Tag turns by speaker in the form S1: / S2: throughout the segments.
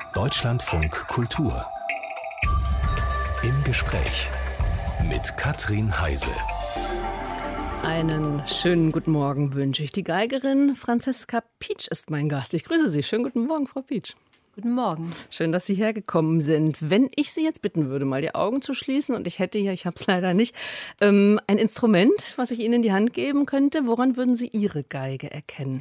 S1: Deutschlandfunk Kultur. Im Gespräch mit Katrin Heise.
S2: Einen schönen guten Morgen wünsche ich. Die Geigerin Franziska Pietsch ist mein Gast. Ich grüße Sie. Schönen guten Morgen, Frau Pietsch.
S3: Guten Morgen.
S2: Schön, dass Sie hergekommen sind. Wenn ich Sie jetzt bitten würde, mal die Augen zu schließen, und ich hätte hier, ich habe es leider nicht, ein Instrument, was ich Ihnen in die Hand geben könnte, woran würden Sie Ihre Geige erkennen?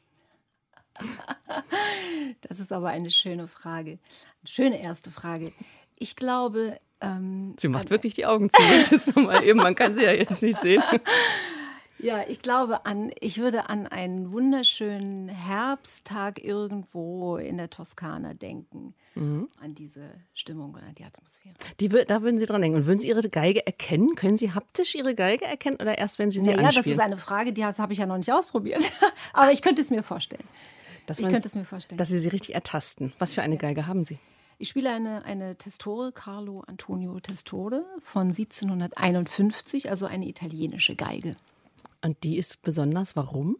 S3: Das ist aber eine schöne Frage. Eine schöne erste Frage. Ich glaube...
S2: Sie macht wirklich die Augen zu. Jetzt noch mal eben, man kann sie ja jetzt nicht sehen.
S3: Ja, ich würde an einen wunderschönen Herbsttag irgendwo in der Toskana denken. An diese Stimmung und an die Atmosphäre.
S2: Da würden Sie dran denken. Und würden Sie Ihre Geige erkennen? Können Sie haptisch Ihre Geige erkennen oder erst, wenn Sie sie anspielen?
S3: Ja, das ist eine Frage, die habe ich ja noch nicht ausprobiert. Aber ich könnte es mir vorstellen. Dass
S2: Sie richtig ertasten. Was für eine Geige haben Sie?
S3: Ich spiele eine Testore, Carlo Antonio Testore von 1751, also eine italienische Geige.
S2: Und die ist besonders, warum?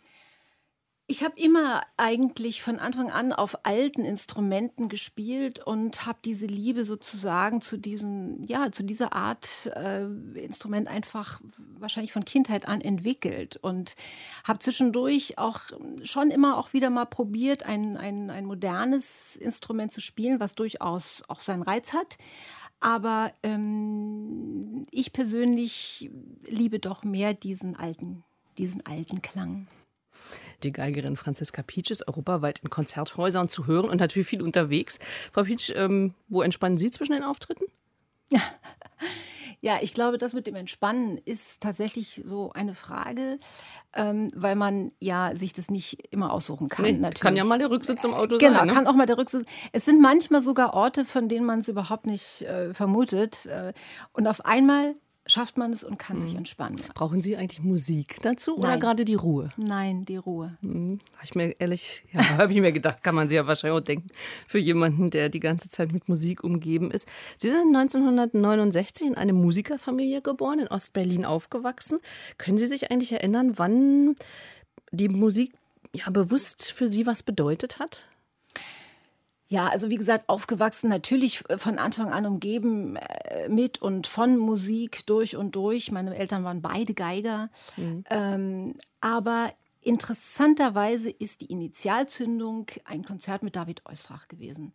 S3: Ich habe immer eigentlich von Anfang an auf alten Instrumenten gespielt und habe diese Liebe sozusagen zu dieser Art Instrument einfach wahrscheinlich von Kindheit an entwickelt und habe zwischendurch auch schon immer auch wieder mal probiert, ein modernes Instrument zu spielen, was durchaus auch seinen Reiz hat. Aber ich persönlich liebe doch mehr diesen alten Klang.
S2: Die Geigerin Franziska Pietsch ist europaweit in Konzerthäusern zu hören und natürlich viel unterwegs. Frau Pietsch, wo entspannen Sie zwischen den Auftritten?
S3: Ja, ich glaube, das mit dem Entspannen ist tatsächlich so eine Frage, weil man ja sich das nicht immer aussuchen kann.
S2: Nee,
S3: natürlich.
S2: Kann ja mal der Rücksitz im Auto sein.
S3: Genau, kann auch mal der Rücksitz. Es sind manchmal sogar Orte, von denen man es überhaupt nicht vermutet. Und auf einmal schafft man es und kann sich entspannen.
S2: Brauchen Sie eigentlich Musik dazu oder gerade die Ruhe?
S3: Nein, die Ruhe.
S2: Habe ich mir gedacht, kann man sich ja wahrscheinlich auch denken, für jemanden, der die ganze Zeit mit Musik umgeben ist. Sie sind 1969 in eine Musikerfamilie geboren, in Ostberlin aufgewachsen. Können Sie sich eigentlich erinnern, wann die Musik bewusst für Sie was bedeutet hat?
S3: Ja, also wie gesagt, aufgewachsen, natürlich von Anfang an umgeben mit und von Musik durch und durch. Meine Eltern waren beide Geiger. Aber interessanterweise ist die Initialzündung ein Konzert mit David Oistrakh gewesen.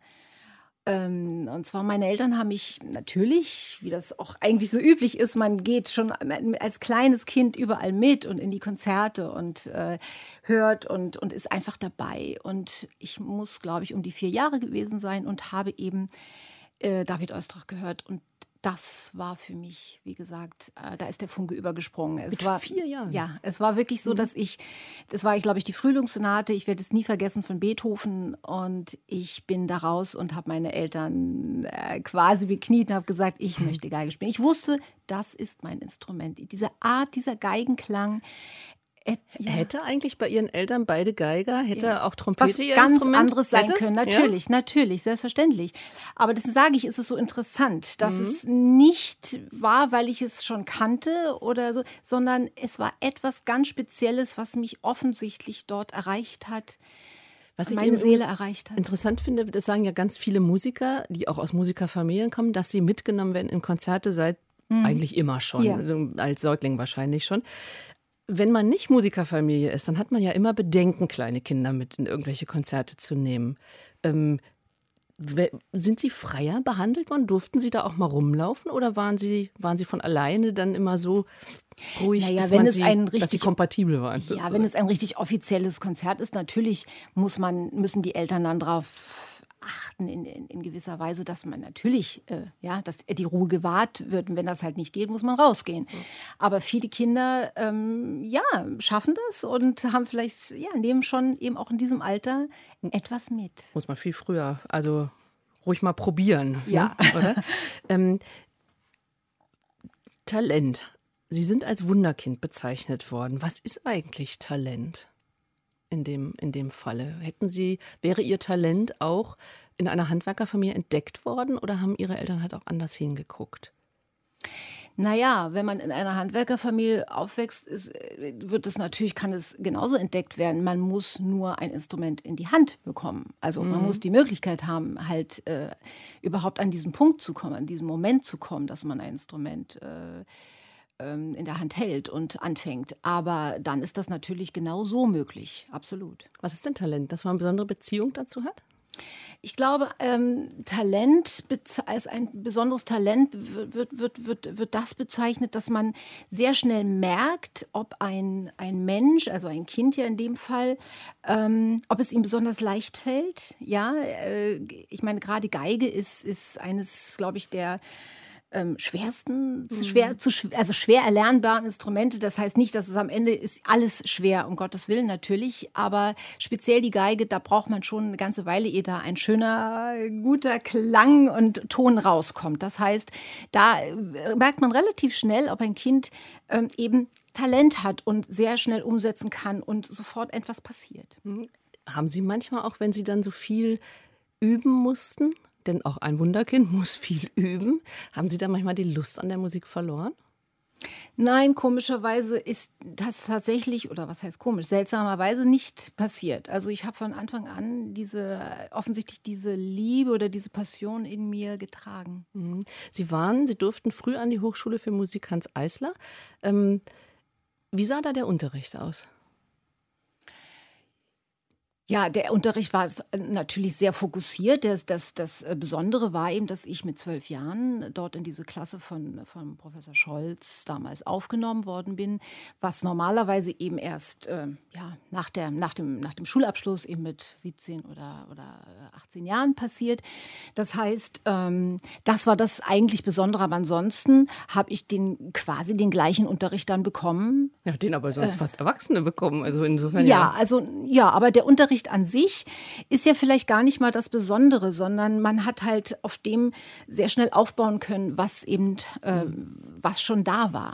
S3: Und zwar meine Eltern haben mich natürlich, wie das auch eigentlich so üblich ist, man geht schon als kleines Kind überall mit und in die Konzerte und hört und ist einfach dabei. Und ich muss, glaube ich, um die 4 Jahre gewesen sein und habe eben David Oistrakh gehört. Und das war für mich, wie gesagt, da ist der Funke übergesprungen.
S2: Mit 4 Jahren?
S3: Ja, es war wirklich so, dass das war, glaube ich, die Frühlingssonate, ich werde es nie vergessen, von Beethoven. Und ich bin da raus und habe meine Eltern quasi bekniet und habe gesagt, ich möchte Geige spielen. Ich wusste, das ist mein Instrument. Diese Art, dieser Geigenklang.
S2: Hätte eigentlich bei Ihren Eltern beide Geiger, hätte auch Trompete
S3: was
S2: ihr
S3: ganz
S2: Instrument?
S3: anderes sein können. Natürlich, selbstverständlich. Aber das sage ich, ist es so interessant, dass es nicht war, weil ich es schon kannte oder so, sondern es war etwas ganz Spezielles, was mich offensichtlich dort erreicht hat.
S2: Was ich
S3: meine Seele erreicht hat.
S2: Interessant finde, das sagen ja ganz viele Musiker, die auch aus Musikerfamilien kommen, dass sie mitgenommen werden in Konzerte seit eigentlich immer schon, als Säugling wahrscheinlich schon. Wenn man nicht Musikerfamilie ist, dann hat man ja immer Bedenken, kleine Kinder mit in irgendwelche Konzerte zu nehmen. Sind Sie freier behandelt worden? Durften Sie da auch mal rumlaufen oder waren Sie von alleine dann immer so ruhig, dass Sie kompatibel waren?
S3: Ja, wenn es ein richtig offizielles Konzert ist, natürlich müssen die Eltern dann drauf achten in gewisser Weise, dass man natürlich, dass die Ruhe gewahrt wird. Und wenn das halt nicht geht, muss man rausgehen. Aber viele Kinder, schaffen das und haben vielleicht, nehmen schon eben auch in diesem Alter etwas mit.
S2: Muss man viel früher, also ruhig mal probieren.
S3: Ja.
S2: Ne? Oder? Talent. Sie sind als Wunderkind bezeichnet worden. Was ist eigentlich Talent? In dem Falle. Wäre Ihr Talent auch in einer Handwerkerfamilie entdeckt worden oder haben Ihre Eltern halt auch anders hingeguckt?
S3: Naja, wenn man in einer Handwerkerfamilie aufwächst, kann es genauso entdeckt werden. Man muss nur ein Instrument in die Hand bekommen. Also man muss die Möglichkeit haben, halt überhaupt an diesen Punkt zu kommen, an diesen Moment zu kommen, dass man ein Instrument in der Hand hält und anfängt. Aber dann ist das natürlich genau so möglich, absolut.
S2: Was ist denn Talent? Dass man eine besondere Beziehung dazu hat?
S3: Ich glaube, als ein besonderes Talent wird das bezeichnet, dass man sehr schnell merkt, ob ein Mensch, also ein Kind ja in dem Fall, ob es ihm besonders leicht fällt. Ja, ich meine, gerade Geige ist eines, glaube ich, der schwersten, schwer erlernbaren Instrumente. Das heißt nicht, dass es am Ende ist alles schwer, um Gottes Willen natürlich, aber speziell die Geige, da braucht man schon eine ganze Weile, ehe da ein schöner, guter Klang und Ton rauskommt. Das heißt, da merkt man relativ schnell, ob ein Kind eben Talent hat und sehr schnell umsetzen kann und sofort etwas passiert.
S2: Haben Sie manchmal auch, wenn Sie dann so viel üben mussten, denn auch ein Wunderkind muss viel üben. Haben Sie da manchmal die Lust an der Musik verloren?
S3: Nein, komischerweise ist das tatsächlich, oder was heißt komisch, seltsamerweise nicht passiert. Also ich habe von Anfang an offensichtlich diese Liebe oder diese Passion in mir getragen.
S2: Sie durften früh an die Hochschule für Musik Hanns Eisler. Wie sah da der Unterricht aus?
S3: Ja, der Unterricht war natürlich sehr fokussiert. Das Besondere war eben, dass ich mit 12 Jahren dort in diese Klasse von Professor Scholz damals aufgenommen worden bin, was normalerweise eben erst nach dem Schulabschluss eben mit 17 oder 18 Jahren passiert. Das heißt, das war das eigentlich Besondere. Aber ansonsten habe ich quasi den gleichen Unterricht dann bekommen.
S2: Ja, den aber sonst fast Erwachsene bekommen. Also insofern
S3: aber der Unterricht an sich ist ja vielleicht gar nicht mal das Besondere, sondern man hat halt auf dem sehr schnell aufbauen können, was eben, was schon da war.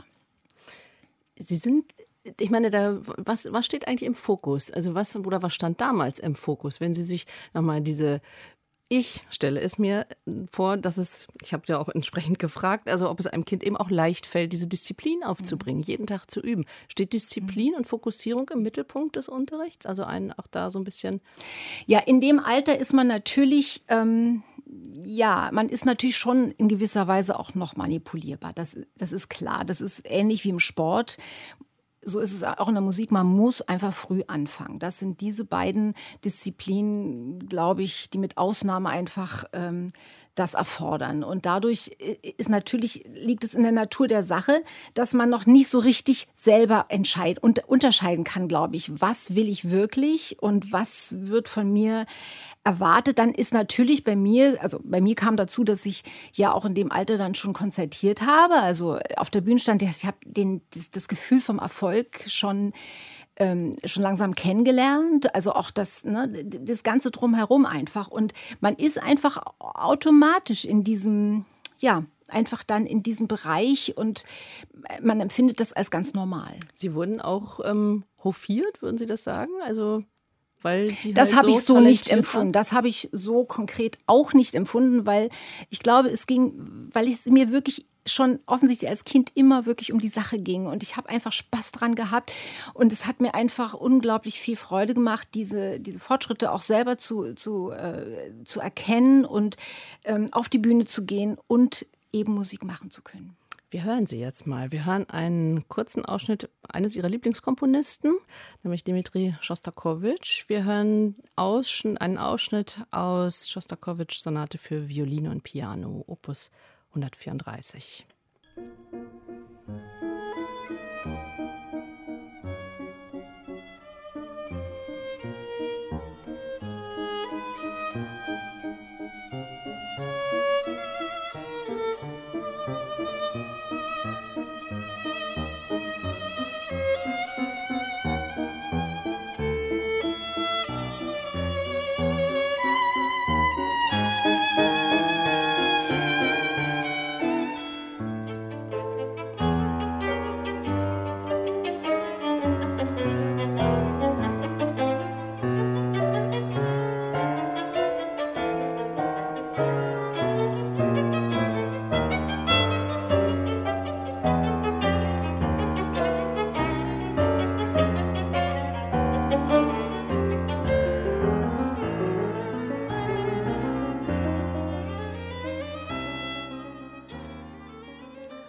S2: Ich meine, was steht eigentlich im Fokus? Also was stand damals im Fokus, wenn Sie sich nochmal ich stelle es mir vor, ich habe es ja auch entsprechend gefragt, also ob es einem Kind eben auch leicht fällt, diese Disziplin aufzubringen, jeden Tag zu üben. Steht Disziplin und Fokussierung im Mittelpunkt des Unterrichts? Also auch da so ein bisschen.
S3: Ja, in dem Alter ist man natürlich, man ist natürlich schon in gewisser Weise auch noch manipulierbar. Das ist klar. Das ist ähnlich wie im Sport. So ist es auch in der Musik, man muss einfach früh anfangen. Das sind diese beiden Disziplinen, glaube ich, die mit Ausnahme einfach das erfordern. Und dadurch liegt es in der Natur der Sache, dass man noch nicht so richtig selber unterscheiden kann, glaube ich, was will ich wirklich und was wird von mir erwartet. Dann ist natürlich bei mir kam dazu, dass ich ja auch in dem Alter dann schon konzertiert habe, also auf der Bühne stand, ich habe das Gefühl vom Erfolg schon langsam kennengelernt, also auch das Ganze drumherum einfach. Und man ist einfach automatisch in diesem, einfach dann in diesem Bereich und man empfindet das als ganz normal.
S2: Sie wurden auch hofiert, würden Sie das sagen? Also weil Sie
S3: das
S2: halt
S3: habe ich so nicht empfunden.
S2: waren?
S3: Das habe ich so konkret auch nicht empfunden, weil ich glaube, weil es mir wirklich schon offensichtlich als Kind immer wirklich um die Sache ging. Und ich habe einfach Spaß dran gehabt. Und es hat mir einfach unglaublich viel Freude gemacht, diese Fortschritte auch selber zu erkennen und auf die Bühne zu gehen und eben Musik machen zu können.
S2: Wir hören sie jetzt mal. Wir hören einen kurzen Ausschnitt eines ihrer Lieblingskomponisten, nämlich Dmitri Schostakowitsch. Wir hören einen Ausschnitt aus Schostakowitschs Sonate für Violine und Piano, Opus 134.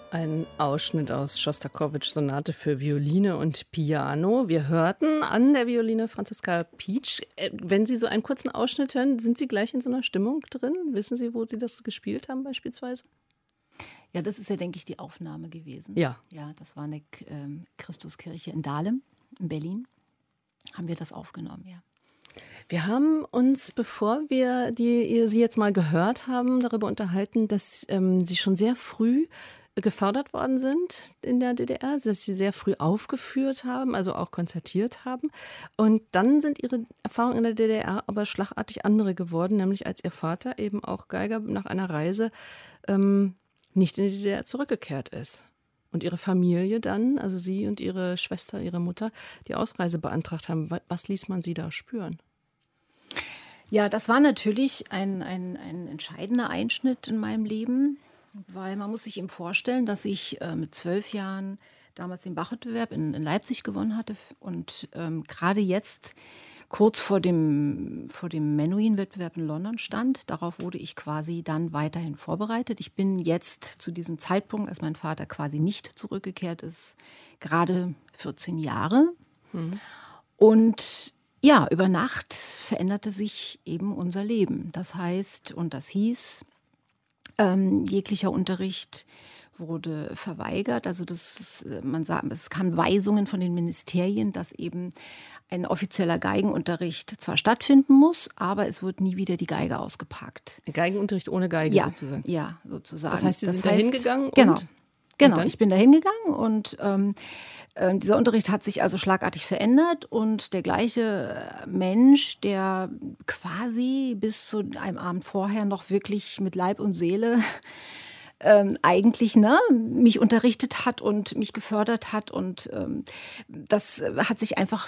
S2: Ein Ausschnitt aus Schostakowitschs Sonate für Violine und Piano. Wir hörten an der Violine Franziska Pietsch. Wenn Sie so einen kurzen Ausschnitt hören, sind Sie gleich in so einer Stimmung drin? Wissen Sie, wo Sie das gespielt haben beispielsweise?
S3: Ja, das ist ja, denke ich, die Aufnahme gewesen.
S2: Ja.
S3: Ja, das war eine Christuskirche in Dahlem, in Berlin. Haben wir das aufgenommen, ja.
S2: Wir haben uns, bevor wir Sie jetzt mal gehört haben, darüber unterhalten, dass Sie schon sehr früh gefördert worden sind in der DDR, dass Sie sehr früh aufgeführt haben, also auch konzertiert haben. Und dann sind Ihre Erfahrungen in der DDR aber schlagartig andere geworden, nämlich als Ihr Vater, eben auch Geiger, nach einer Reise nicht in die DDR zurückgekehrt ist. Und Ihre Familie dann, also Sie und Ihre Schwester, Ihre Mutter, die Ausreise beantragt haben. Was ließ man Sie da spüren?
S3: Ja, das war natürlich ein entscheidender Einschnitt in meinem Leben, weil man muss sich eben vorstellen, dass ich mit 12 Jahren damals den Bach-Wettbewerb in Leipzig gewonnen hatte und gerade jetzt kurz vor dem Menuhin-Wettbewerb in London stand. Darauf wurde ich quasi dann weiterhin vorbereitet. Ich bin jetzt zu diesem Zeitpunkt, als mein Vater quasi nicht zurückgekehrt ist, gerade 14 Jahre. Und ja, über Nacht veränderte sich eben unser Leben. Das heißt, und das hieß, jeglicher Unterricht wurde verweigert. Also man sagt, es kamen Weisungen von den Ministerien, dass eben ein offizieller Geigenunterricht zwar stattfinden muss, aber es wird nie wieder die Geige ausgepackt.
S2: Geigenunterricht ohne Geige sozusagen?
S3: Ja, sozusagen.
S2: Das heißt, Sie sind da hingegangen?
S3: Genau, ich bin da hingegangen und dieser Unterricht hat sich also schlagartig verändert und der gleiche Mensch, der quasi bis zu einem Abend vorher noch wirklich mit Leib und Seele eigentlich mich unterrichtet hat und mich gefördert hat und das hat sich einfach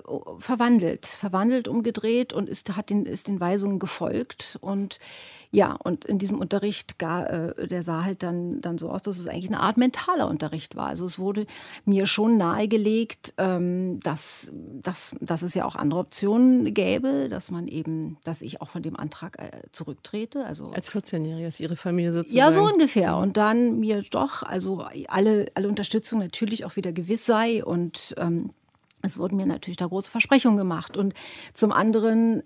S3: verwandelt, umgedreht und ist den Weisungen gefolgt und ja, und in diesem Unterricht der sah halt dann so aus, dass es eigentlich eine Art mentaler Unterricht war. Also es wurde mir schon nahegelegt, dass es ja auch andere Optionen gäbe, dass ich auch von dem Antrag zurücktrete. Also
S2: als 14-Jährige ist Ihre Familie sozusagen?
S3: Ja, so ungefähr. Und dann mir doch, also alle Unterstützung natürlich auch wieder gewiss sei und es wurden mir natürlich da große Versprechungen gemacht. Und zum anderen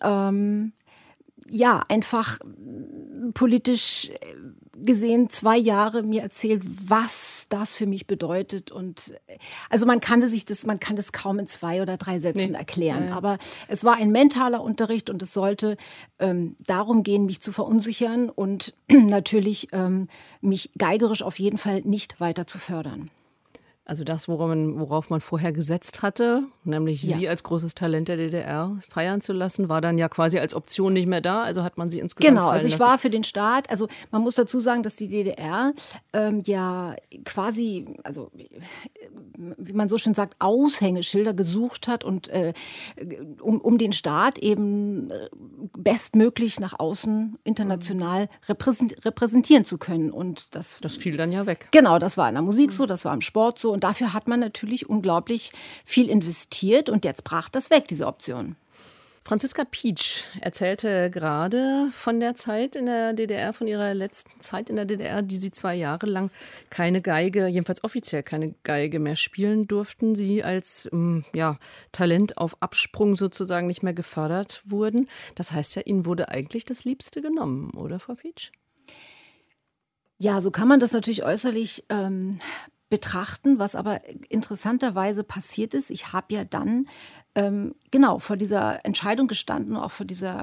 S3: einfach politisch gesehen 2 Jahre mir erzählt, was das für mich bedeutet. Und also man kann das kaum in 2 oder 3 Sätzen erklären. Ja. Aber es war ein mentaler Unterricht und es sollte darum gehen, mich zu verunsichern und natürlich mich geigerisch auf jeden Fall nicht weiter zu fördern.
S2: Also das, worauf man vorher gesetzt hatte, nämlich Sie als großes Talent der DDR feiern zu lassen, war dann ja quasi als Option nicht mehr da. Also hat man Sie insgesamt
S3: Genau, also ich war für den Staat. Also man muss dazu sagen, dass die DDR ja quasi, also wie man so schön sagt, Aushängeschilder gesucht hat und um den Staat eben bestmöglich nach außen international repräsentieren zu können. Und das
S2: fiel dann ja weg.
S3: Genau, das war in der Musik so, das war im Sport so. Und dafür hat man natürlich unglaublich viel investiert und jetzt brach das weg, diese Option.
S2: Franziska Pietsch erzählte gerade von der Zeit in der DDR, von ihrer letzten Zeit in der DDR, die sie 2 Jahre lang keine Geige, jedenfalls offiziell keine Geige mehr spielen durften. Sie als Talent auf Absprung sozusagen nicht mehr gefördert wurden. Das heißt ja, Ihnen wurde eigentlich das Liebste genommen, oder Frau Pietsch?
S3: Ja, so kann man das natürlich äußerlich betrachten, was aber interessanterweise passiert ist. Ich habe ja dann vor dieser Entscheidung gestanden, auch von dieser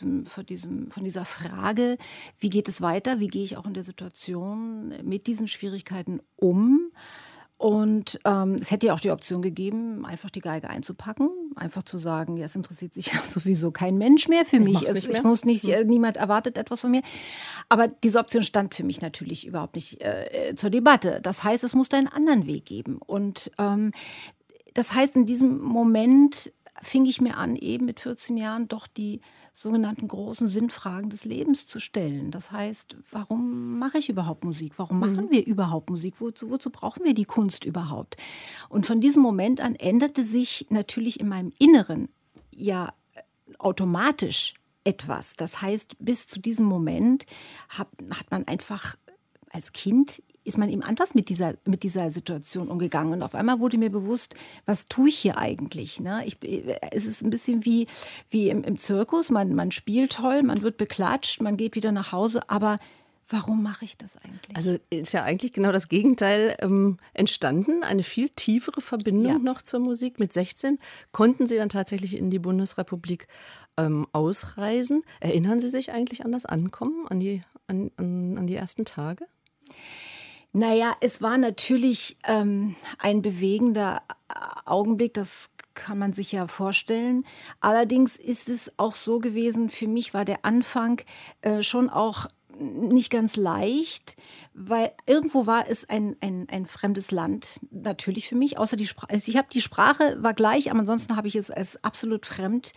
S3: Frage, wie geht es weiter, wie gehe ich auch in der Situation mit diesen Schwierigkeiten um? Und es hätte ja auch die Option gegeben, einfach die Geige einzupacken, einfach zu sagen, ja, es interessiert sich ja sowieso kein Mensch mehr für mich. Ich muss nicht, niemand erwartet etwas von mir. Aber diese Option stand für mich natürlich überhaupt nicht zur Debatte. Das heißt, es musste einen anderen Weg geben. Und das heißt, in diesem Moment fing ich mir an, eben mit 14 Jahren doch die sogenannten großen Sinnfragen des Lebens zu stellen. Das heißt, warum mache ich überhaupt Musik? Warum machen wir überhaupt Musik? Wozu brauchen wir die Kunst überhaupt? Und von diesem Moment an änderte sich natürlich in meinem Inneren ja automatisch etwas. Das heißt, bis zu diesem Moment hat man einfach als Kind ist man eben anders mit dieser Situation umgegangen. Und auf einmal wurde mir bewusst, was tue ich hier eigentlich? Ne? Es ist ein bisschen wie im Zirkus. Man spielt toll, man wird beklatscht, man geht wieder nach Hause, aber warum mache ich das eigentlich?
S2: Also ist ja eigentlich genau das Gegenteil entstanden, eine viel tiefere Verbindung noch zur Musik. Mit 16 konnten Sie dann tatsächlich in die Bundesrepublik ausreisen. Erinnern Sie sich eigentlich an das Ankommen, an die ersten Tage?
S3: Naja, es war natürlich ein bewegender Augenblick, das kann man sich ja vorstellen. Allerdings ist es auch so gewesen, für mich war der Anfang schon auch nicht ganz leicht, weil irgendwo war es ein fremdes Land, natürlich für mich, außer die Sprache. Also die Sprache war gleich, aber ansonsten habe ich es als absolut fremd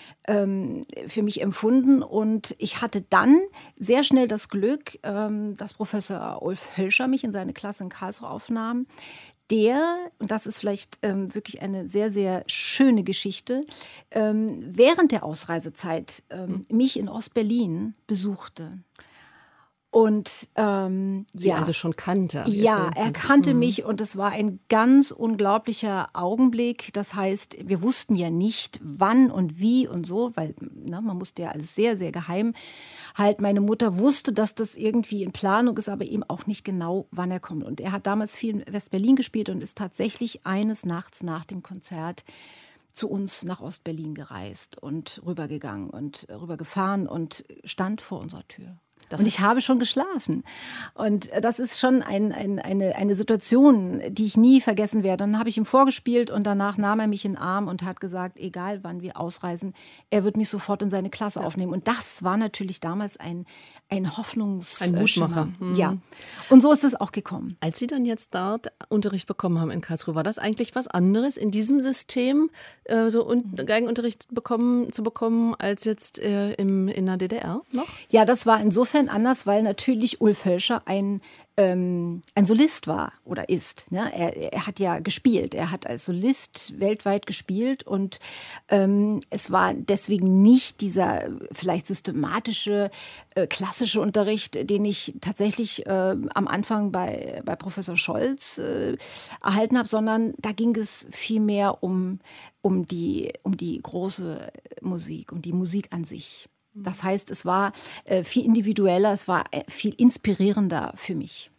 S3: für mich empfunden. Und ich hatte dann sehr schnell das Glück, dass Professor Ulf Hölscher mich in seine Klasse in Karlsruhe aufnahm, und das ist vielleicht wirklich eine sehr, sehr schöne Geschichte, während der Ausreisezeit mich in Ostberlin besuchte. Und
S2: Sie also schon kannte.
S3: Ja, er kannte mich und es war ein ganz unglaublicher Augenblick. Das heißt, wir wussten ja nicht, wann und wie und so, weil man musste ja alles sehr, sehr geheim halten. Meine Mutter wusste, dass das irgendwie in Planung ist, aber eben auch nicht genau, wann er kommt. Und er hat damals viel in West-Berlin gespielt und ist tatsächlich eines Nachts nach dem Konzert zu uns nach Ostberlin gereist und rübergefahren und stand vor unserer Tür. Und ich habe schon geschlafen. Und das ist schon eine Situation, die ich nie vergessen werde. Dann habe ich ihm vorgespielt und danach nahm er mich in den Arm und hat gesagt, egal wann wir ausreisen, er wird mich sofort in seine Klasse aufnehmen. Und das war natürlich damals ein Hoffnungsschimmer. Ja. Und so ist es auch gekommen.
S2: Als Sie dann jetzt dort Unterricht bekommen haben in Karlsruhe, war das eigentlich was anderes in diesem System, Geigenunterricht zu bekommen, als jetzt in der DDR noch?
S3: Ja, das war insofern anders, weil natürlich Ulf Hölscher ein Solist war oder ist. Ne? Er hat ja gespielt, er hat als Solist weltweit gespielt und es war deswegen nicht dieser vielleicht systematische, klassische Unterricht, den ich tatsächlich am Anfang bei Professor Scholz erhalten habe, sondern da ging es vielmehr um die große Musik, um die Musik an sich. Das heißt, es war viel individueller, es war viel inspirierender für mich.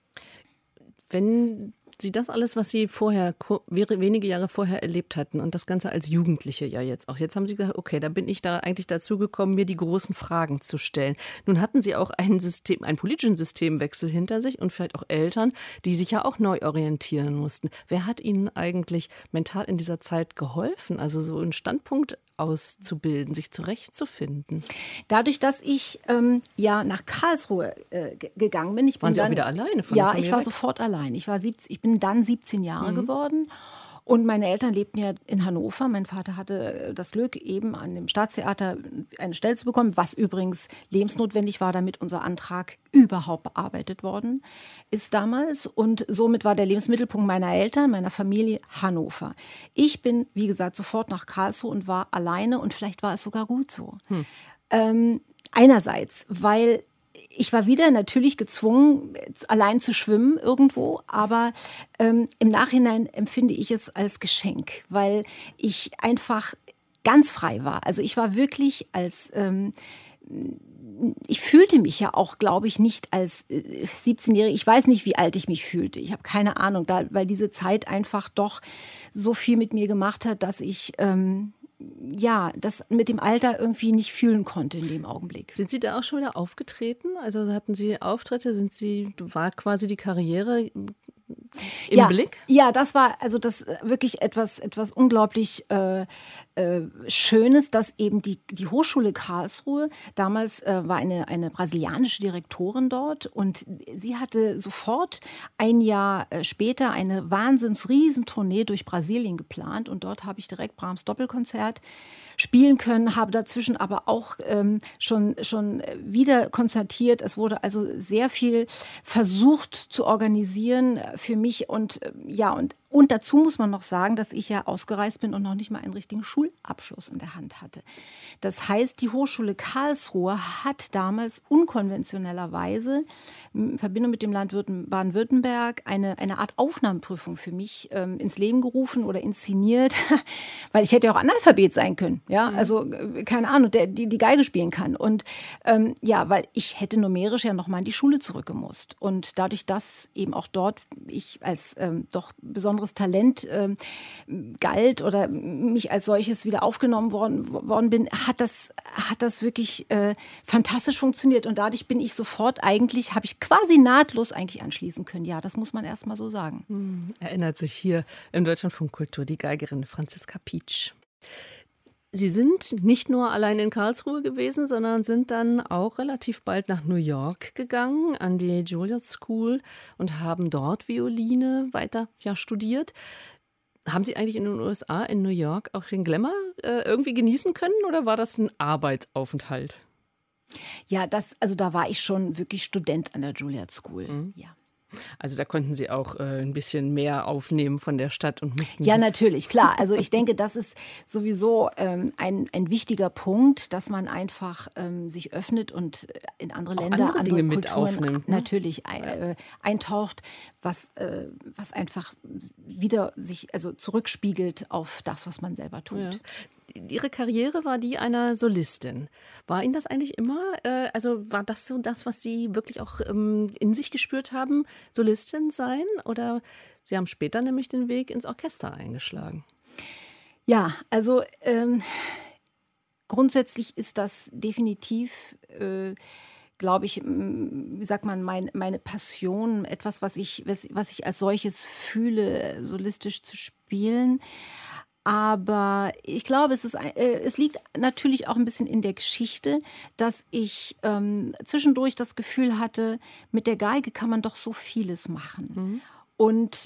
S2: Wenn Sie das alles, was Sie wenige Jahre vorher erlebt hatten und das Ganze als Jugendliche ja jetzt haben Sie gesagt, okay, da bin ich da eigentlich dazu gekommen, mir die großen Fragen zu stellen. Nun hatten Sie auch einen politischen Systemwechsel hinter sich und vielleicht auch Eltern, die sich ja auch neu orientieren mussten. Wer hat Ihnen eigentlich mental in dieser Zeit geholfen, also so einen Standpunkt auszubilden, sich zurechtzufinden?
S3: Dadurch, dass ich nach Karlsruhe gegangen bin.
S2: Waren Sie auch wieder alleine von
S3: der
S2: Familie?
S3: Ja, ich war sofort allein. Ich bin dann 17 Jahre geworden. Und meine Eltern lebten ja in Hannover. Mein Vater hatte das Glück, eben an dem Staatstheater eine Stelle zu bekommen, was übrigens lebensnotwendig war, damit unser Antrag überhaupt bearbeitet worden ist damals. Und somit war der Lebensmittelpunkt meiner Eltern, meiner Familie Hannover. Ich bin, wie gesagt, sofort nach Karlsruhe und war alleine und vielleicht war es sogar gut so. Einerseits, weil ich war wieder natürlich gezwungen, allein zu schwimmen irgendwo, aber im Nachhinein empfinde ich es als Geschenk, weil ich einfach ganz frei war. Also ich war wirklich ich fühlte mich ja auch, glaube ich, nicht als 17-Jährige. Ich weiß nicht, wie alt ich mich fühlte. Ich habe keine Ahnung, weil diese Zeit einfach doch so viel mit mir gemacht hat, dass ich das mit dem Alter irgendwie nicht fühlen konnte in dem Augenblick.
S2: Sind Sie da auch schon wieder aufgetreten? Also hatten Sie Auftritte? War quasi die Karriere im Blick?
S3: Ja, das war das wirklich etwas unglaublich Schönes, dass eben die Hochschule Karlsruhe, damals war eine brasilianische Direktorin dort und sie hatte sofort ein Jahr später eine Wahnsinns-Riesentournee durch Brasilien geplant und dort habe ich direkt Brahms Doppelkonzert spielen können, habe dazwischen aber auch schon wieder konzertiert. Es wurde also sehr viel versucht zu organisieren für mich und Und dazu muss man noch sagen, dass ich ja ausgereist bin und noch nicht mal einen richtigen Schulabschluss in der Hand hatte. Das heißt, die Hochschule Karlsruhe hat damals unkonventionellerweise in Verbindung mit dem Land Baden-Württemberg eine Art Aufnahmeprüfung für mich ins Leben gerufen oder inszeniert, weil ich hätte ja auch Analphabet sein können. Ja? Also keine Ahnung, die Geige spielen kann. Und weil ich hätte numerisch ja nochmal in die Schule zurückgemusst. Und dadurch, dass eben auch dort ich als doch besonderes Talent galt oder mich als solches wieder aufgenommen worden bin, hat das wirklich fantastisch funktioniert. Und dadurch bin ich habe ich quasi nahtlos eigentlich anschließen können. Ja, das muss man erst mal so sagen.
S2: Erinnert sich hier im Deutschlandfunk Kultur die Geigerin Franziska Pietsch. Sie sind nicht nur allein in Karlsruhe gewesen, sondern sind dann auch relativ bald nach New York gegangen, an die Juilliard School und haben dort Violine weiter studiert. Haben Sie eigentlich in den USA, in New York, auch den Glamour irgendwie genießen können oder war das ein Arbeitsaufenthalt?
S3: Ja, da war ich schon wirklich Student an der Juilliard School, ja.
S2: Also da konnten Sie auch ein bisschen mehr aufnehmen von der Stadt und mussten...
S3: Ja, natürlich, klar. Also ich denke, das ist sowieso ein wichtiger Punkt, dass man einfach sich öffnet und in andere Länder,
S2: andere Dinge
S3: Kulturen
S2: mit aufnimmt, ne?
S3: Natürlich eintaucht, was einfach wieder sich zurückspiegelt auf das, was man selber tut.
S2: Ja. Ihre Karriere war die einer Solistin. War Ihnen das eigentlich immer, war das so das, was Sie wirklich auch in sich gespürt haben, Solistin sein? Oder Sie haben später nämlich den Weg ins Orchester eingeschlagen?
S3: Ja, grundsätzlich ist das definitiv, glaube ich, wie sagt man, meine Passion, etwas, was ich als solches fühle, solistisch zu spielen. Aber ich glaube, es liegt natürlich auch ein bisschen in der Geschichte, dass ich zwischendurch das Gefühl hatte, mit der Geige kann man doch so vieles machen. Und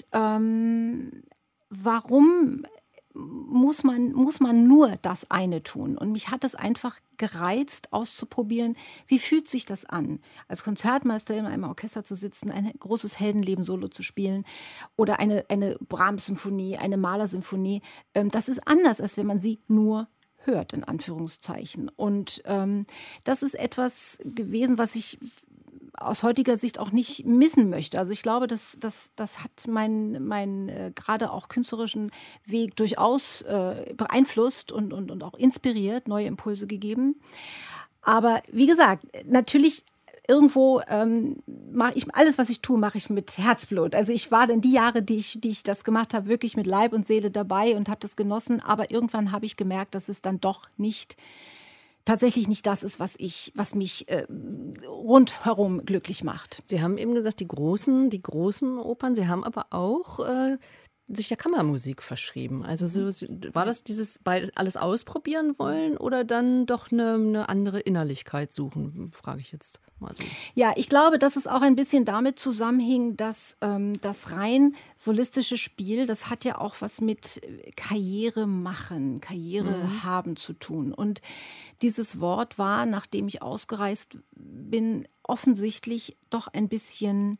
S3: warum muss man nur das eine tun? Und mich hat es einfach gereizt, auszuprobieren, wie fühlt sich das an, als Konzertmeister in einem Orchester zu sitzen, ein großes Heldenleben-Solo zu spielen oder eine Brahms-Symphonie, eine Mahler-Symphonie. Das ist anders, als wenn man sie nur hört, in Anführungszeichen. Und das ist etwas gewesen, was ich aus heutiger Sicht auch nicht missen möchte. Also ich glaube, das hat meinen gerade auch künstlerischen Weg durchaus beeinflusst und auch inspiriert, neue Impulse gegeben. Aber wie gesagt, natürlich irgendwo mache ich alles, was ich tue, mache ich mit Herzblut. Also ich war dann die Jahre, die ich das gemacht habe, wirklich mit Leib und Seele dabei und habe das genossen. Aber irgendwann habe ich gemerkt, dass es dann doch tatsächlich nicht das ist, was mich rundherum glücklich macht.
S2: Sie haben eben gesagt, die großen Opern. Sie haben aber auch sich der Kammermusik verschrieben. Also war das dieses alles ausprobieren wollen oder dann doch eine andere Innerlichkeit suchen, frage ich jetzt mal so.
S3: Ja, ich glaube, dass es auch ein bisschen damit zusammenhing, dass das rein solistische Spiel, das hat ja auch was mit Karriere haben zu tun. Und dieses Wort war, nachdem ich ausgereist bin, offensichtlich doch ein bisschen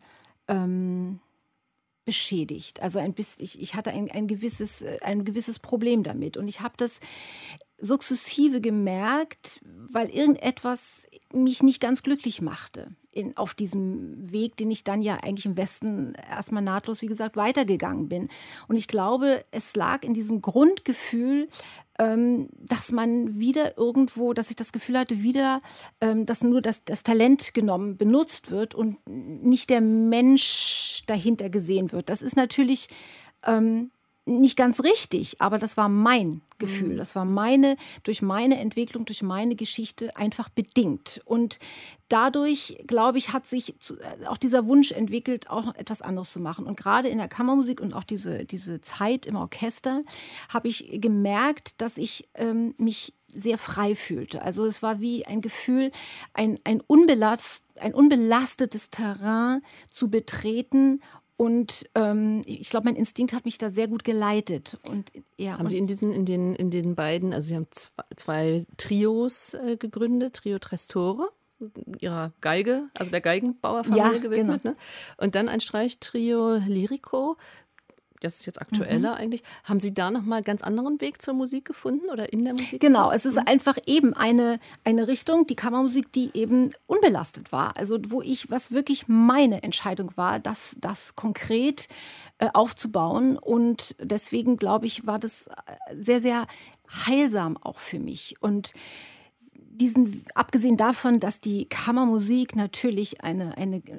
S3: beschädigt. Also ich hatte ein gewisses Problem damit. Und ich habe das sukzessive gemerkt, weil irgendetwas mich nicht ganz glücklich machte auf diesem Weg, den ich dann ja eigentlich im Westen erstmal nahtlos, wie gesagt, weitergegangen bin. Und ich glaube, es lag in diesem Grundgefühl, dass man wieder irgendwo, dass ich das Gefühl hatte, dass nur das Talent benutzt wird und nicht der Mensch dahinter gesehen wird. Das ist natürlich nicht ganz richtig, aber das war mein Gefühl. Das war durch meine Entwicklung, durch meine Geschichte einfach bedingt. Und dadurch, glaube ich, hat sich auch dieser Wunsch entwickelt, auch noch etwas anderes zu machen. Und gerade in der Kammermusik und auch diese Zeit im Orchester habe ich gemerkt, dass ich mich sehr frei fühlte. Also es war wie ein Gefühl, ein unbelastetes Terrain zu betreten. Und ich glaube, mein Instinkt hat mich da sehr gut geleitet.
S2: Haben Sie in den beiden, also Sie haben zwei Trios gegründet, Trio Trestore, Ihrer Geige, also der Geigenbauerfamilie gewidmet,
S3: genau.
S2: Ne? Und dann ein Streichtrio Lirico. das ist jetzt aktueller eigentlich. Haben Sie da nochmal einen ganz anderen Weg zur Musik gefunden oder in der Musik?
S3: Genau, es ist einfach eben eine Richtung, die Kammermusik, die eben unbelastet war. Also was wirklich meine Entscheidung war, das konkret aufzubauen. Und deswegen, glaube ich, war das sehr, sehr heilsam auch für mich. Und abgesehen davon, dass die Kammermusik natürlich eine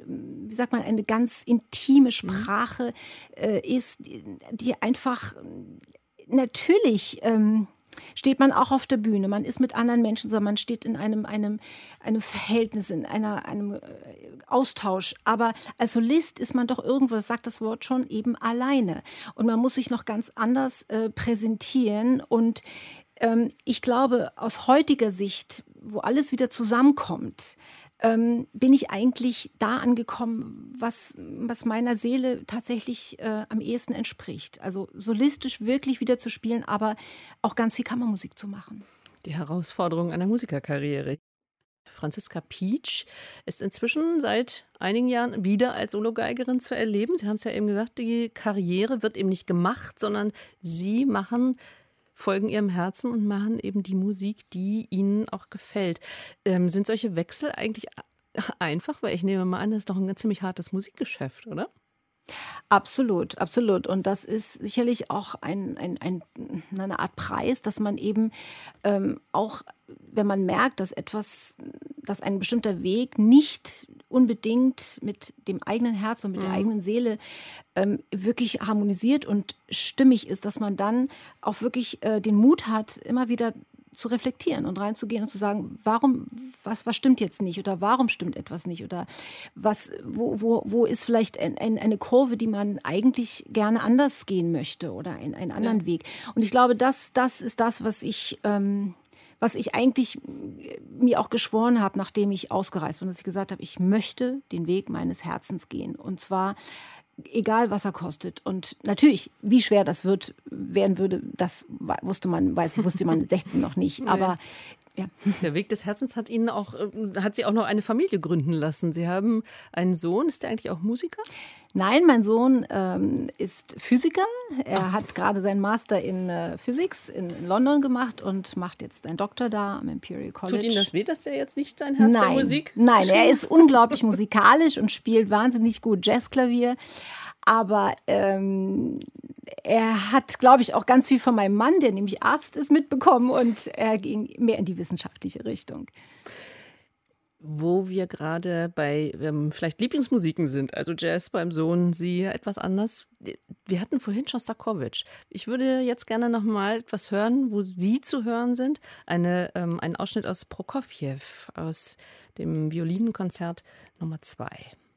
S3: ganz intime Sprache ist, die einfach natürlich steht man auch auf der Bühne, man ist mit anderen Menschen, sondern man steht in einem Verhältnis, in einem Austausch. Aber als Solist ist man doch irgendwo, das sagt das Wort schon, eben alleine. Und man muss sich noch ganz anders präsentieren. Und ich glaube, aus heutiger Sicht, wo alles wieder zusammenkommt, bin ich eigentlich da angekommen, was meiner Seele tatsächlich am ehesten entspricht. Also solistisch wirklich wieder zu spielen, aber auch ganz viel Kammermusik zu machen.
S2: Die Herausforderung einer Musikerkarriere. Franziska Pietsch ist inzwischen seit einigen Jahren wieder als Sologeigerin zu erleben. Sie haben es ja eben gesagt, die Karriere wird eben nicht gemacht, sondern Sie folgen Ihrem Herzen und machen eben die Musik, die Ihnen auch gefällt. Sind solche Wechsel eigentlich einfach? Weil ich nehme mal an, das ist doch ein ziemlich hartes Musikgeschäft, oder?
S3: Absolut, absolut. Und das ist sicherlich auch eine Art Preis, dass man eben auch, wenn man merkt, dass ein bestimmter Weg nicht unbedingt mit dem eigenen Herz und mit der eigenen Seele wirklich harmonisiert und stimmig ist, dass man dann auch wirklich den Mut hat, immer wieder zu reflektieren und reinzugehen und zu sagen, was stimmt jetzt nicht oder warum stimmt etwas nicht oder wo ist vielleicht eine Kurve, die man eigentlich gerne anders gehen möchte oder einen anderen Weg. Und ich glaube, das ist das, was ich eigentlich mir auch geschworen habe, nachdem ich ausgereist bin, dass ich gesagt habe, ich möchte den Weg meines Herzens gehen. Und zwar egal, was er kostet. Und natürlich, wie schwer das werden würde, das wusste man mit 16 noch nicht. Aber ja.
S2: Der Weg des Herzens hat Sie auch noch eine Familie gründen lassen. Sie haben einen Sohn. Ist der eigentlich auch Musiker?
S3: Nein, mein Sohn ist Physiker. Er hat gerade seinen Master in Physics in London gemacht und macht jetzt seinen Doktor da am Imperial College.
S2: Tut Ihnen das weh, dass er jetzt nicht sein Herz der Musik?
S3: Nein, er ist unglaublich musikalisch und spielt wahnsinnig gut Jazzklavier. Aber er hat, glaube ich, auch ganz viel von meinem Mann, der nämlich Arzt ist, mitbekommen. Und er ging mehr in die wissenschaftliche Richtung.
S2: Wo wir gerade bei vielleicht Lieblingsmusiken sind, also Jazz beim Sohn, Sie etwas anders. Wir hatten vorhin Schostakowitsch. Ich würde jetzt gerne noch mal etwas hören, wo Sie zu hören sind. Ein Ausschnitt aus Prokofjew, aus dem Violinkonzert Nummer 2.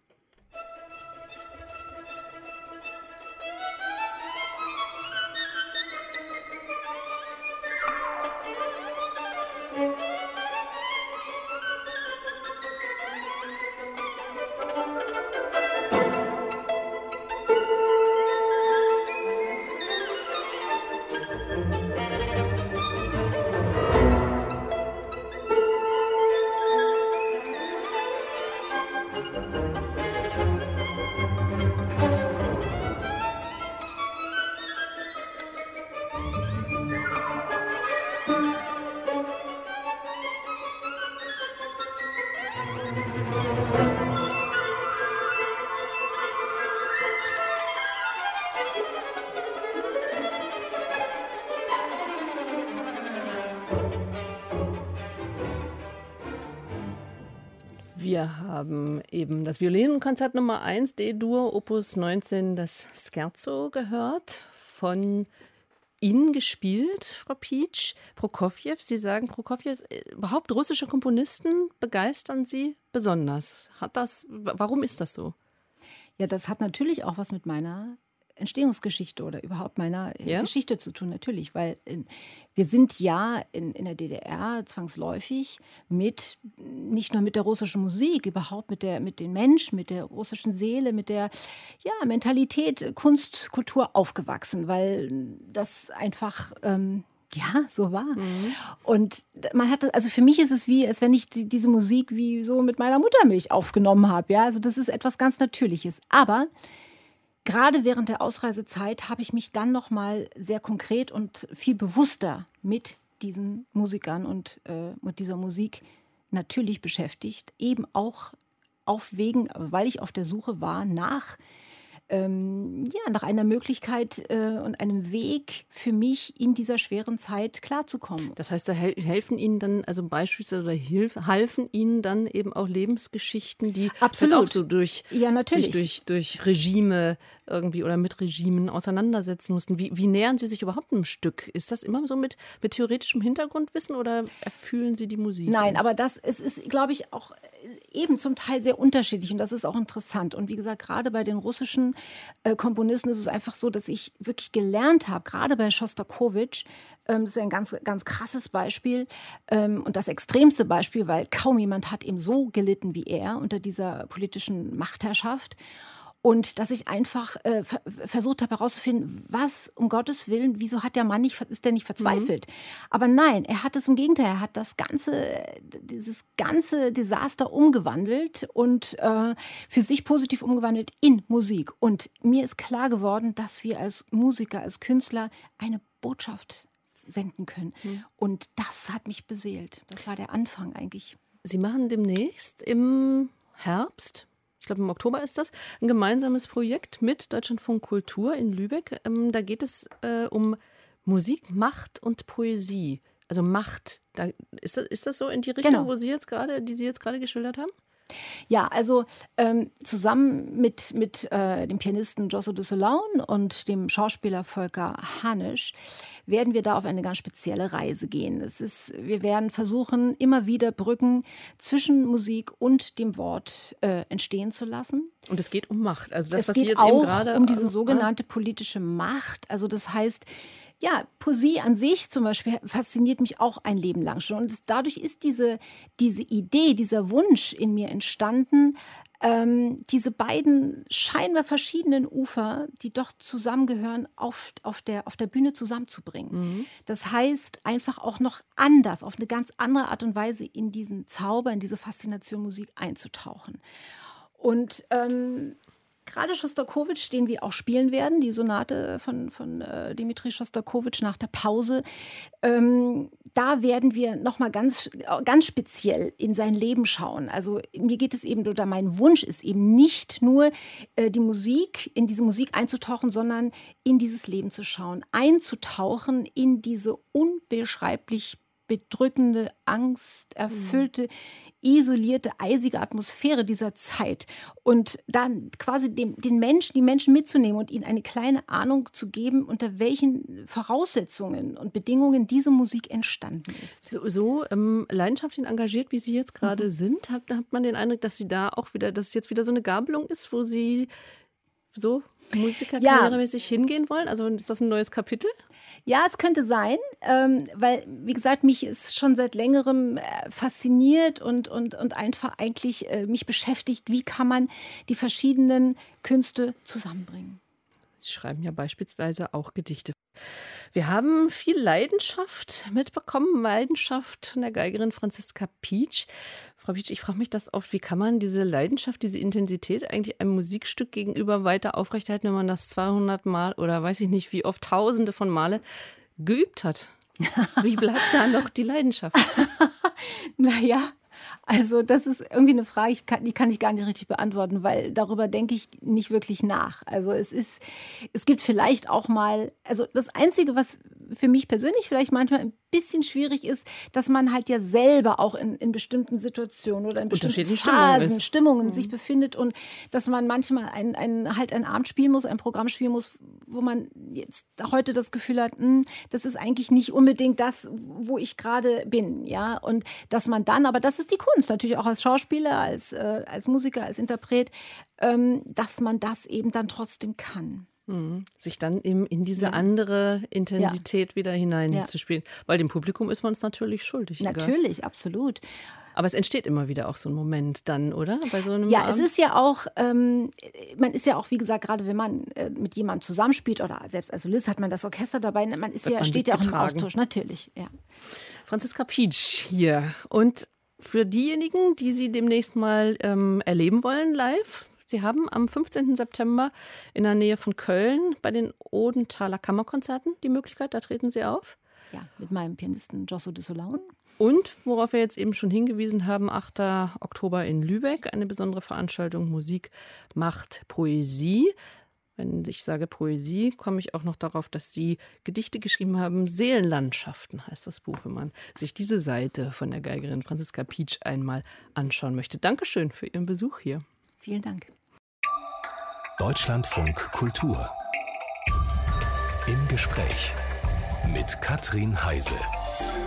S2: Wir haben eben das Violinkonzert Nummer 1, D-Dur, Opus 19, das Scherzo gehört, von Ihnen gespielt, Frau Pietsch. Prokofjew, Sie sagen, Prokofjew, überhaupt russische Komponisten begeistern Sie besonders. Warum ist das so?
S3: Ja, das hat natürlich auch was mit meiner Entstehungsgeschichte oder überhaupt meiner Geschichte zu tun, natürlich, weil wir sind ja in der DDR zwangsläufig nicht nur mit der russischen Musik, überhaupt mit den Menschen, mit der russischen Seele, mit der Mentalität, Kunst, Kultur aufgewachsen, weil das einfach so war. Mhm. Und also für mich ist es wie, als wenn ich diese Musik wie so mit meiner Muttermilch aufgenommen habe. Ja, also das ist etwas ganz Natürliches. Aber gerade während der Ausreisezeit habe ich mich dann noch mal sehr konkret und viel bewusster mit diesen Musikern und mit dieser Musik natürlich beschäftigt. Eben auch weil ich auf der Suche war nach einer Möglichkeit und einem Weg für mich in dieser schweren Zeit klarzukommen.
S2: Das heißt, da helfen Ihnen dann, also beispielsweise, oder halfen Ihnen dann eben auch Lebensgeschichten, die
S3: Absolut.
S2: auch so durch
S3: natürlich.
S2: durch Regime irgendwie oder mit Regimen auseinandersetzen mussten. Wie nähern Sie sich überhaupt einem Stück? Ist das immer so mit theoretischem Hintergrundwissen oder erfühlen Sie die Musik?
S3: Nein, aber es ist, glaube ich, auch eben zum Teil sehr unterschiedlich und das ist auch interessant. Und wie gesagt, gerade bei den russischen Komponisten ist es einfach so, dass ich wirklich gelernt habe, gerade bei Schostakowitsch, das ist ein ganz, ganz krasses Beispiel und das extremste Beispiel, weil kaum jemand hat eben so gelitten wie er unter dieser politischen Machtherrschaft. Und dass ich einfach versucht habe herauszufinden, was um Gottes Willen, wieso ist der nicht verzweifelt? Aber nein, er hat es im Gegenteil, er hat dieses ganze Desaster umgewandelt und für sich positiv umgewandelt in Musik. Und mir ist klar geworden, dass wir als Musiker, als Künstler eine Botschaft senden können. Und das hat mich beseelt. Das war der Anfang eigentlich.
S2: Sie machen demnächst im Herbst, ich glaube im Oktober ist das, ein gemeinsames Projekt mit Deutschlandfunk Kultur in Lübeck. Da geht es um Musik, Macht und Poesie. Also Macht, ist das so in die Richtung,
S3: Genau.
S2: die Sie jetzt gerade geschildert haben?
S3: Ja, also zusammen mit dem Pianisten Josso de Solaun und dem Schauspieler Volker Hanisch werden wir da auf eine ganz spezielle Reise gehen. Wir werden versuchen, immer wieder Brücken zwischen Musik und dem Wort entstehen zu lassen.
S2: Und es geht um Macht. Also das,
S3: Es
S2: was Sie
S3: geht
S2: jetzt eben
S3: auch
S2: gerade
S3: um diese sogenannte politische Macht. Also das heißt, ja, Poesie an sich zum Beispiel fasziniert mich auch ein Leben lang schon. Und dadurch ist diese Idee, dieser Wunsch in mir entstanden, diese beiden scheinbar verschiedenen Ufer, die doch zusammengehören, auf der Bühne zusammenzubringen. Das heißt, einfach auch noch anders, auf eine ganz andere Art und Weise in diesen Zauber, in diese Faszination Musik einzutauchen. Und gerade Schostakowitsch, den wir auch spielen werden, die Sonate von Dmitri Schostakowitsch nach der Pause, da werden wir nochmal ganz, ganz speziell in sein Leben schauen. Also mir geht es eben, oder mein Wunsch ist eben nicht nur in diese Musik einzutauchen, sondern in dieses Leben zu schauen, einzutauchen in diese unbeschreiblich bedrückende, angsterfüllte, isolierte, eisige Atmosphäre dieser Zeit und dann quasi die Menschen mitzunehmen und ihnen eine kleine Ahnung zu geben, unter welchen Voraussetzungen und Bedingungen diese Musik entstanden ist.
S2: So leidenschaftlich engagiert, wie Sie jetzt gerade sind, hat man den Eindruck, dass Sie da auch wieder, dass es jetzt wieder so eine Gabelung ist, wo Sie so musikerkarrieremäßig hingehen wollen? Also ist das ein neues Kapitel?
S3: Ja, es könnte sein, weil, wie gesagt, mich ist schon seit längerem fasziniert und einfach eigentlich mich beschäftigt, wie kann man die verschiedenen Künste zusammenbringen.
S2: Sie schreiben ja beispielsweise auch Gedichte. Wir haben viel Leidenschaft mitbekommen, Leidenschaft von der Geigerin Franziska Pietsch. Frau Pietsch, ich frage mich das oft, wie kann man diese Leidenschaft, diese Intensität eigentlich einem Musikstück gegenüber weiter aufrechterhalten, wenn man das 200 Mal oder weiß ich nicht wie oft, Tausende von Male geübt hat? Wie bleibt da noch die Leidenschaft?
S3: Naja, also das ist irgendwie eine Frage, die kann ich gar nicht richtig beantworten, weil darüber denke ich nicht wirklich nach. Also es gibt vielleicht auch mal, also das Einzige, was für mich persönlich vielleicht manchmal ein bisschen schwierig ist, dass man halt ja selber auch in bestimmten Situationen oder in bestimmten Phasen, Stimmungen sich befindet und dass man manchmal ein Abend spielen muss, ein Programm spielen muss, wo man jetzt heute das Gefühl hat, das ist eigentlich nicht unbedingt das, wo ich gerade bin, ja, und dass man dann, aber das ist die Kunst, natürlich auch als Schauspieler, als Musiker, als Interpret, dass man das eben dann trotzdem kann.
S2: Sich dann eben in diese andere Intensität wieder hineinzuspielen. Weil dem Publikum ist man es natürlich schuldig.
S3: Natürlich, egal. Absolut.
S2: Aber es entsteht immer wieder auch so ein Moment dann, oder? Bei so einem
S3: Abend? Es ist ja auch, man ist ja auch, wie gesagt, gerade wenn man mit jemandem zusammenspielt oder selbst als Solist hat man das Orchester dabei, steht ja auch im Austausch, natürlich. Ja.
S2: Franziska Pietsch hier. Und für diejenigen, die Sie demnächst mal erleben wollen live, Sie haben am 15. September in der Nähe von Köln bei den Odenthaler Kammerkonzerten die Möglichkeit, da treten Sie auf.
S3: Ja, mit meinem Pianisten Josso de Solaun.
S2: Und, worauf wir jetzt eben schon hingewiesen haben, 8. Oktober in Lübeck, eine besondere Veranstaltung Musik macht Poesie. Wenn ich sage Poesie, komme ich auch noch darauf, dass Sie Gedichte geschrieben haben. Seelenlandschaften heißt das Buch, wenn man sich diese Seite von der Geigerin Franziska Pietsch einmal anschauen möchte. Dankeschön für Ihren Besuch hier.
S3: Vielen Dank.
S1: Deutschlandfunk Kultur. Im Gespräch mit Katrin Heise.